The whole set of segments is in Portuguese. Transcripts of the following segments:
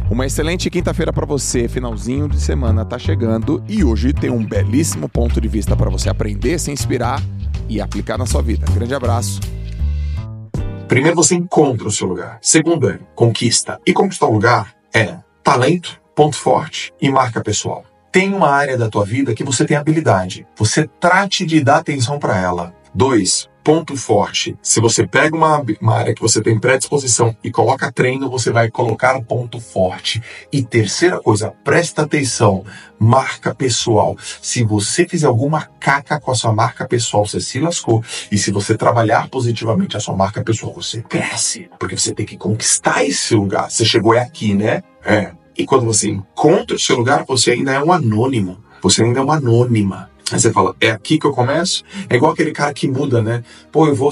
Uma excelente quinta-feira para você, finalzinho de semana tá chegando e hoje tem um belíssimo ponto de vista para você aprender, se inspirar e aplicar na sua vida. Grande abraço. Primeiro você encontra o seu lugar. Segundo é conquista. E conquistar o lugar é talento, ponto forte e marca pessoal. Tem uma área da tua vida que você tem habilidade. Você trate de dar atenção para ela. 2. Ponto forte. Se você pega uma área que você tem predisposição e coloca treino, você vai colocar ponto forte. E terceira coisa, presta atenção, marca pessoal. Se você fizer alguma caca com a sua marca pessoal, você se lascou. E se você trabalhar positivamente a sua marca pessoal, você cresce. Porque você tem que conquistar esse lugar. Você chegou aqui, né? E quando você encontra o seu lugar, você ainda é um anônimo. Você ainda é uma anônima. Aí você fala, é aqui que eu começo? É igual aquele cara que muda, né? Pô, eu vou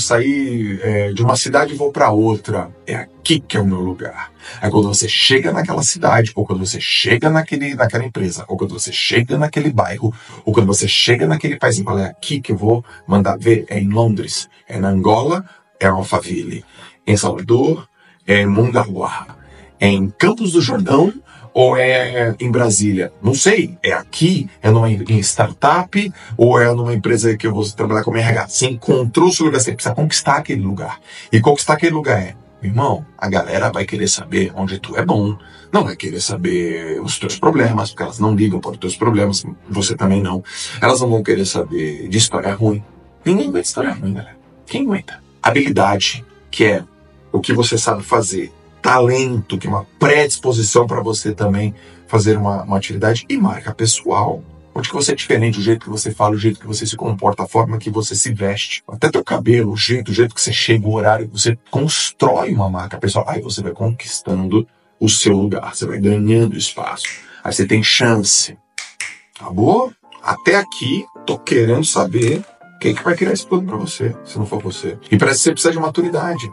sair de uma cidade e vou pra outra. É aqui que é o meu lugar. Aí quando você chega naquela cidade, ou quando você chega naquela empresa, ou quando você chega naquele bairro, ou quando você chega naquele país, fala, é aqui que eu vou mandar ver. É em Londres, é na Angola, é em Alphaville, é em Salvador, é em Mongaguá, é em Campos do Jordão, ou é em Brasília? Não sei. É aqui? É em startup? Ou é numa empresa que eu vou trabalhar como RH? Você encontrou o seu lugar, você precisa conquistar aquele lugar. E conquistar aquele lugar irmão, a galera vai querer saber onde tu é bom. Não vai querer saber os teus problemas, porque elas não ligam para os teus problemas. Você também não. Elas não vão querer saber de história ruim. Ninguém aguenta história ruim, galera. Quem aguenta? Habilidade, que é o que você sabe fazer. Talento, que é uma predisposição para você também fazer uma atividade, e marca pessoal, onde que você é diferente, o jeito que você fala, o jeito que você se comporta, a forma que você se veste, até teu cabelo, o jeito que você chega, o horário, você constrói uma marca pessoal, aí você vai conquistando o seu lugar, você vai ganhando espaço, aí você tem chance. Tá bom? Até aqui, tô querendo saber quem que vai criar esse plano para você, se não for você. E para isso você precisa de maturidade.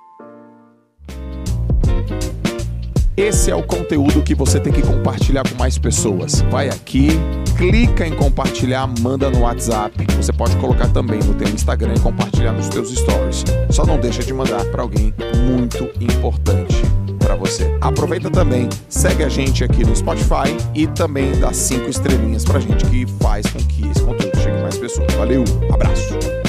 Esse é o conteúdo que você tem que compartilhar com mais pessoas. Vai aqui, clica em compartilhar, manda no WhatsApp. Você pode colocar também no teu Instagram e compartilhar nos teus stories. Só não deixa de mandar para alguém muito importante para você. Aproveita também, segue a gente aqui no Spotify e também dá 5 estrelinhas pra gente, que faz com que esse conteúdo chegue a mais pessoas. Valeu, abraço!